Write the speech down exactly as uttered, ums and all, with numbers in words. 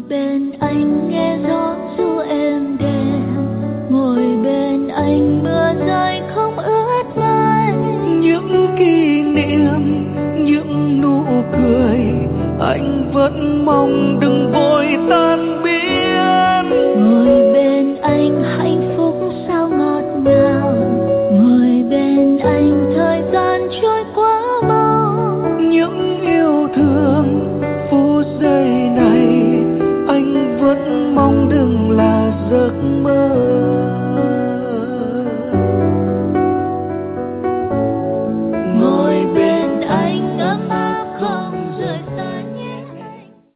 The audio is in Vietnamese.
bên anh nghe gió ru êm đềm, ngồi bên anh mưa rơi không ướt vai. Những kỷ niệm, những nụ cười anh vẫn mong được